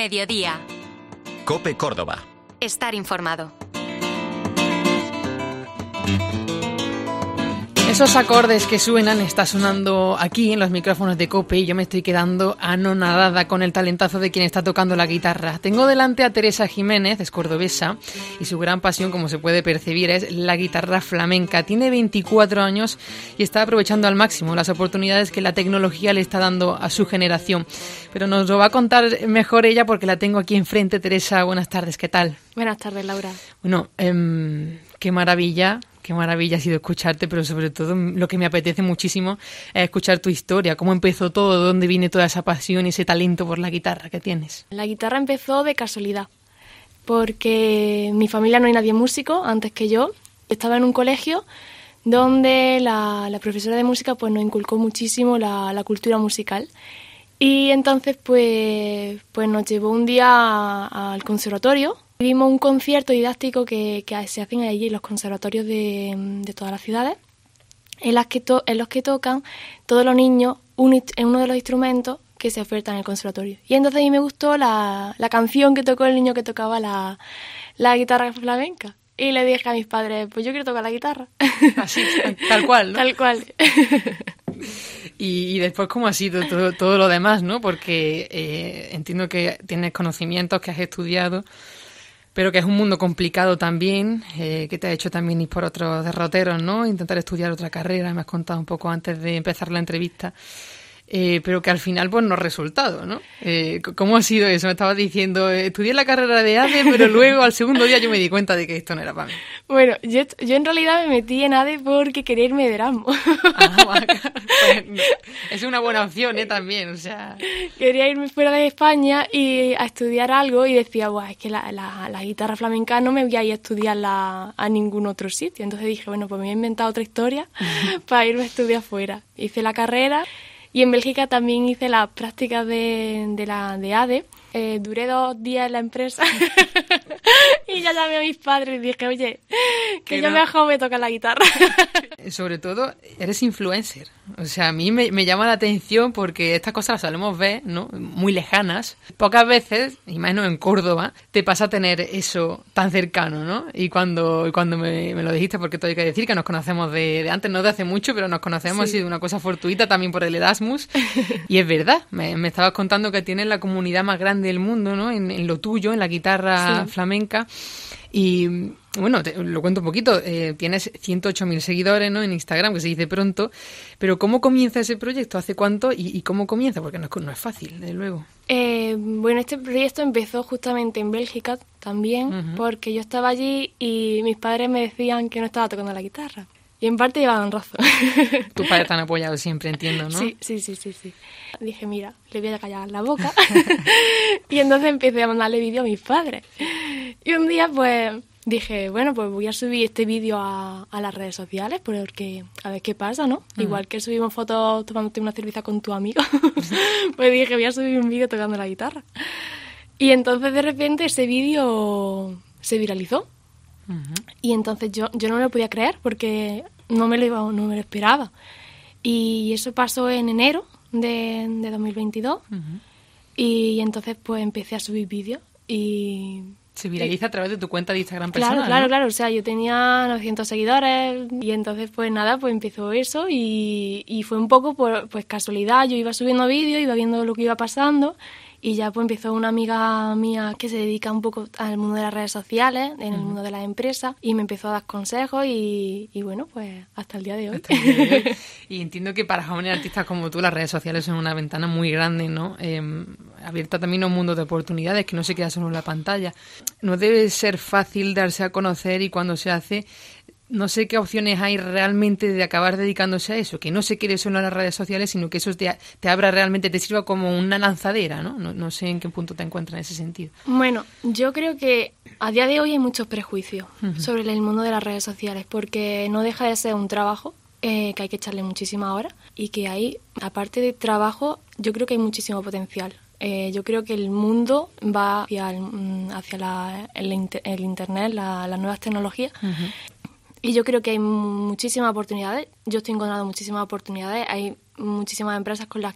Mediodía. COPE Córdoba. Estar informado. Esos acordes que suenan está sonando aquí en los micrófonos de COPE y yo me estoy quedando anonadada con el talentazo de quien está tocando la guitarra. Tengo delante a Teresa Jiménez, es cordobesa, y su gran pasión, como se puede percibir, es la guitarra flamenca. Tiene 24 años y está aprovechando al máximo las oportunidades que la tecnología le está dando a su generación. Pero nos lo va a contar mejor ella porque la tengo aquí enfrente. Teresa, buenas tardes, ¿qué tal? Buenas tardes, Laura. Bueno, qué maravilla ha sido escucharte, pero sobre todo lo que me apetece muchísimo es escuchar tu historia, cómo empezó todo, dónde viene toda esa pasión y ese talento por la guitarra que tienes. La guitarra empezó de casualidad, porque en mi familia no hay nadie músico antes que yo. Estaba en un colegio donde la profesora de música pues nos inculcó muchísimo la cultura musical. Y entonces pues nos llevó un día al conservatorio. Vimos un concierto didáctico que se hacen allí en los conservatorios de todas las ciudades, en los que tocan todos los niños en uno de los instrumentos que se ofertan en el conservatorio. Y entonces a mí me gustó la canción que tocó el niño que tocaba la guitarra flamenca. Y le dije a mis padres, pues yo quiero tocar la guitarra. Así, tal cual, ¿no? Tal cual. Y después, ¿cómo ha sido todo lo demás, no? Porque entiendo que tienes conocimientos, que has estudiado, pero que es un mundo complicado también, que te ha hecho también ir por otros derroteros, ¿no? Intentar estudiar otra carrera, me has contado un poco antes de empezar la entrevista, pero que al final pues no ha resultado, ¿no? ¿Cómo ha sido eso? Me estabas diciendo, estudié la carrera de ADE, pero luego al segundo día yo me di cuenta de que esto no era para mí. Bueno, yo en realidad me metí en ADE porque quería irme de Erasmus. Pues, es una buena opción, también, o sea... Quería irme fuera de España y a estudiar algo y decía, es que la guitarra flamenca no me voy a ir a estudiarla a ningún otro sitio. Entonces dije, bueno, pues me he inventado otra historia para irme a estudiar fuera. Hice la carrera y en Bélgica también hice las prácticas de ADE. Duré 2 días en la empresa y ya llamé a mis padres y dije, oye, que yo mejor me toca la guitarra. Sobre todo, eres influencer. O sea, a mí me llama la atención porque estas cosas las solemos ver, ¿no? Muy lejanas. Pocas veces, y menos en Córdoba, te pasa a tener eso tan cercano, ¿no? Y cuando me lo dijiste, porque te hay que decir que nos conocemos de antes, no de hace mucho, pero nos conocemos, sí. Ha sido una cosa fortuita también por el Erasmus. Y es verdad, me estabas contando que tienes la comunidad más grande del mundo, ¿no? En lo tuyo, en la guitarra flamenca. Y bueno, lo cuento un poquito, tienes 108.000 seguidores, ¿no? En Instagram, que se dice pronto, pero ¿cómo comienza ese proyecto? ¿Hace cuánto? ¿Y cómo comienza? Porque no es fácil, desde luego. Bueno, este proyecto empezó justamente en Bélgica también, porque yo estaba allí y mis padres me decían que no estaba tocando la guitarra. Y en parte llevaban razón. Tus padres te han apoyado siempre, entiendo, ¿no? Sí. Dije, mira, le voy a callar la boca. Y entonces empecé a mandarle vídeo a mis padres. Y un día, pues, dije, bueno, pues voy a subir este vídeo a las redes sociales porque a ver qué pasa, ¿no? Igual que subimos fotos tomándote una cerveza con tu amigo. Pues dije, voy a subir un vídeo tocando la guitarra. Y entonces, de repente, ese vídeo se viralizó. Y entonces yo no me lo podía creer porque no me lo esperaba. Y eso pasó en enero de 2022. Y entonces pues empecé a subir vídeos y... Se viraliza a través de tu cuenta de Instagram personal, Claro. O sea, yo tenía 900 seguidores y entonces pues nada, pues empezó eso y fue un poco pues casualidad. Yo iba subiendo vídeos, iba viendo lo que iba pasando. Y ya pues empezó una amiga mía que se dedica un poco al mundo de las redes sociales, en el mundo de las empresas, y me empezó a dar consejos y bueno, pues hasta el día de hoy. Y entiendo que para jóvenes artistas como tú las redes sociales son una ventana muy grande, ¿no? Abierta también a un mundo de oportunidades que no se queda solo en la pantalla. No debe ser fácil darse a conocer y cuando se hace... No sé qué opciones hay realmente de acabar dedicándose a eso, que no se quiere solo en las redes sociales, sino que eso te abra realmente, te sirva como una lanzadera, ¿no? No sé en qué punto te encuentras en ese sentido. Bueno, yo creo que a día de hoy hay muchos prejuicios sobre el mundo de las redes sociales, porque no deja de ser un trabajo que hay que echarle muchísimas horas y que hay, aparte de trabajo, yo creo que hay muchísimo potencial. Yo creo que el mundo va hacia el Internet, las nuevas tecnologías. Y yo creo que hay muchísimas oportunidades. Yo estoy encontrando muchísimas oportunidades. Hay muchísimas empresas con las que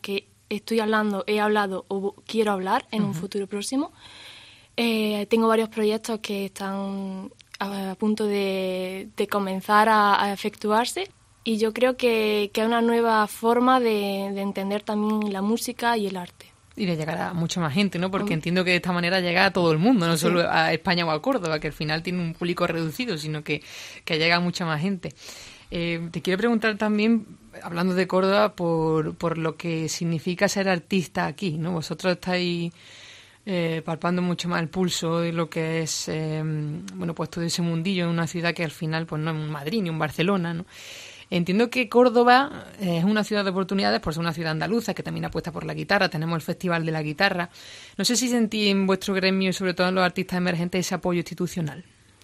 he hablado o quiero hablar en un futuro próximo. Tengo varios proyectos que están a punto de comenzar a efectuarse, y yo creo que es una nueva forma de entender también la música y el arte. Y de llegar a mucha más gente, ¿no? Porque entiendo que de esta manera llega a todo el mundo, no solo a España o a Córdoba, que al final tiene un público reducido, sino que llega a mucha más gente. Te quiero preguntar también, hablando de Córdoba, por lo que significa ser artista aquí, ¿no? Vosotros estáis palpando mucho más el pulso de lo que es, pues todo ese mundillo en una ciudad que al final pues no es un Madrid ni un Barcelona, ¿no? Entiendo que Córdoba es una ciudad de oportunidades por ser una ciudad andaluza que también apuesta por la guitarra. Tenemos el Festival de la Guitarra. No sé si sentí en vuestro gremio y sobre todo en los artistas emergentes ese apoyo institucional.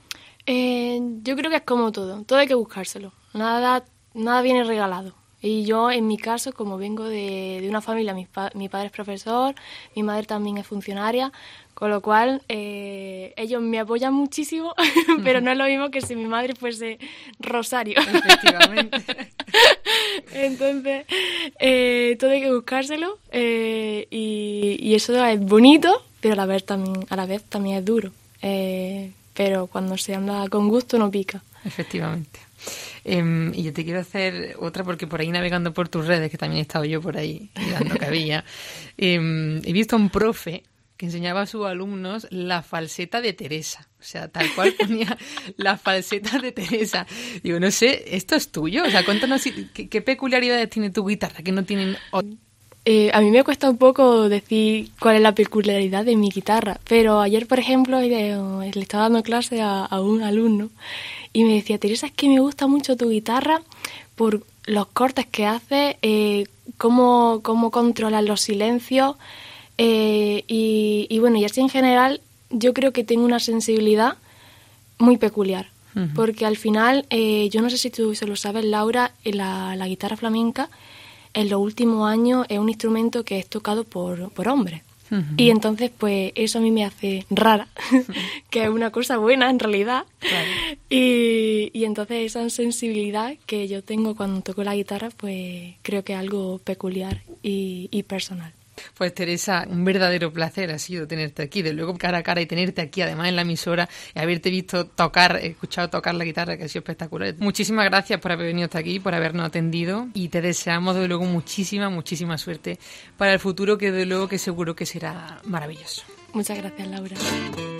Yo creo que es como todo hay que buscárselo. Nada viene regalado. Y yo, en mi caso, como vengo de una familia, mi padre es profesor, mi madre también es funcionaria, con lo cual ellos me apoyan muchísimo, pero no es lo mismo que si mi madre fuese Rosario. Efectivamente. Entonces, todo hay que buscárselo, y eso es bonito, pero a la vez también es duro. Pero cuando se anda con gusto no pica. Efectivamente. Y yo te quiero hacer otra, porque por ahí navegando por tus redes, que también he estado yo por ahí mirando que había, he visto a un profe que enseñaba a sus alumnos la falseta de Teresa. O sea, tal cual ponía la falseta de Teresa. Digo, no sé, ¿esto es tuyo? O sea, cuéntanos qué peculiaridades tiene tu guitarra que no tienen otros. A mí me cuesta un poco decir cuál es la peculiaridad de mi guitarra, pero ayer, por ejemplo, le estaba dando clase a un alumno y me decía: Teresa, es que me gusta mucho tu guitarra por los cortes que hace, cómo controlas los silencios, y bueno, y así en general yo creo que tengo una sensibilidad muy peculiar. Uh-huh. Porque al final, yo no sé si tú se lo sabes, Laura, la guitarra flamenca en los últimos años es un instrumento que es tocado por hombres. Uh-huh. Y entonces, pues, eso a mí me hace rara, que es una cosa buena en realidad. Claro. Y entonces esa sensibilidad que yo tengo cuando toco la guitarra, pues creo que es algo peculiar y personal. Pues Teresa, un verdadero placer ha sido tenerte aquí, de luego cara a cara, y tenerte aquí además en la emisora y haberte visto escuchado tocar la guitarra, que ha sido espectacular. Muchísimas gracias por haber venido hasta aquí, por habernos atendido, y te deseamos de luego muchísima suerte para el futuro, que de luego que seguro que será maravilloso. Muchas gracias, Laura.